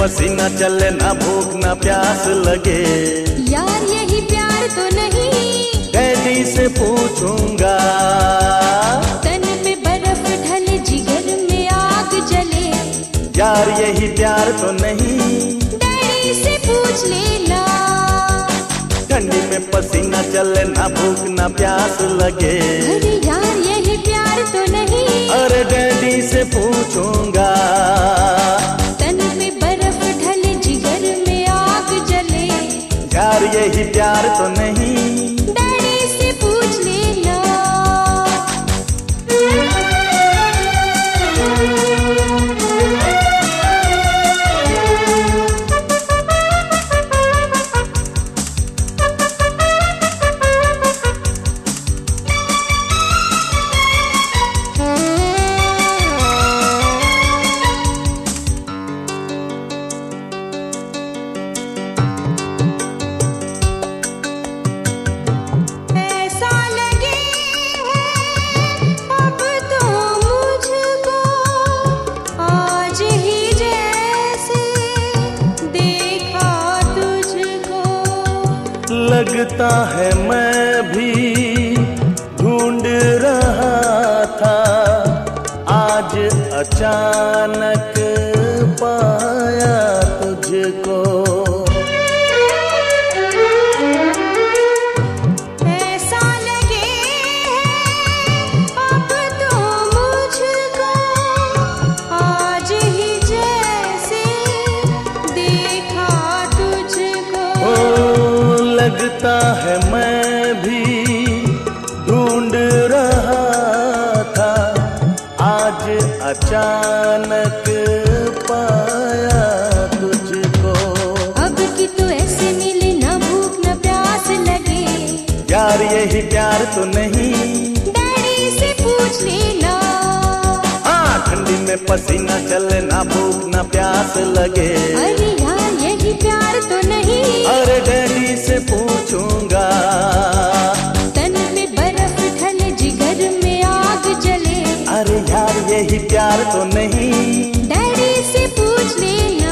पसीना चले, ना भूख ना प्यास लगे। यार यही प्यार तो नहीं, डैडी से पूछूंगा। तन पे बर्फ ढले, जिगर में आग जले। यार यही प्यार तो नहीं, डैडी से पूछ लेना। ठंडी में पसीना चले, ना भूख ना प्यास लगे। अरे यार यही प्यार तो नहीं, अरे डैडी से पूछूंगा। तन पे बर्फ ढले, जिगर में आग जले। यार यही प्यार तो नहीं, डैडी से पूछ लेना। लगता है मैं भी ढूंढ रहा था, आज अचानक पाया तुझको। ऐसा लगे अब तो मुझको, आज ही जैसे देखा तुझको। लगता है मैं भी ढूंढ रहा था, आज अचानक पाया तुझको। अब की तो ऐसे मिले, ना भूख ना प्यास लगे। यार यही प्यार तो नहीं, डैडी से पूछ लेना। हाँ, ठंडी में पसीना चले, ना भूख ना प्यास लगे। अरे यार यही प्यार तो नहीं, अरे डैडी से पूछूंगा। तन पे बर्फ ढले, जिगर में आग जले। अरे यार यही प्यार तो नहीं, डैडी से पूछ लेना।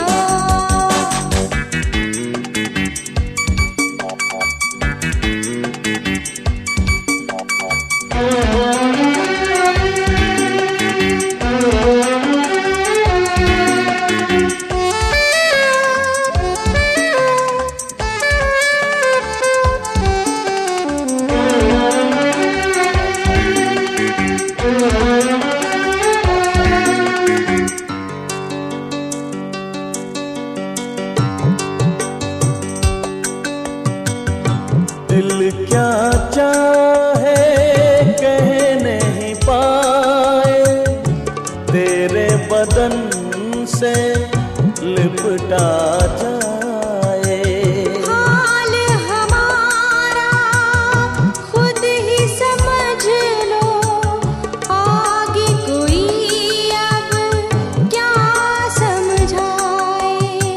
दिल क्या चाहे कह नहीं पाए, तेरे बदन से लिपटा जाए। हाल हमारा खुद ही समझ लो, आगे कोई अब क्या समझाए।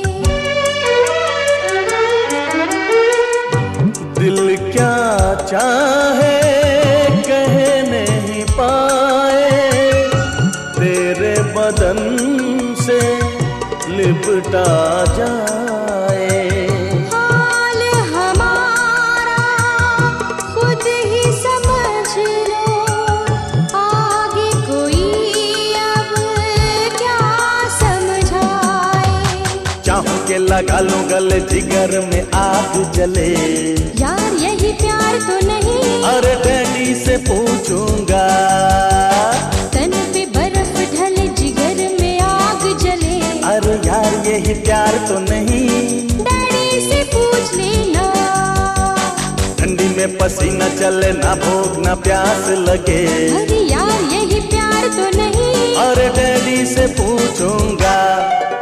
दिल क्या चाहे कह नहीं पाए, तेरे बदन से लिपटा जाए। हाल हमारा खुद ही समझ लो, आगे कोई अब क्या समझाए। चाहूं के लगा लूं गले, जिगर में आग जले। यार यही प्यार तो नहीं, अरे डैडी से पूछूंगा। तन पे बर्फ ढले, जिगर में आग जले। अरे यार यही प्यार तो नहीं, डैडी से पूछ लेना। ठंडी में पसीना चले, ना भूख ना प्यास लगे। अरे यार यही प्यार तो नहीं, अरे डैडी से पूछूंगा।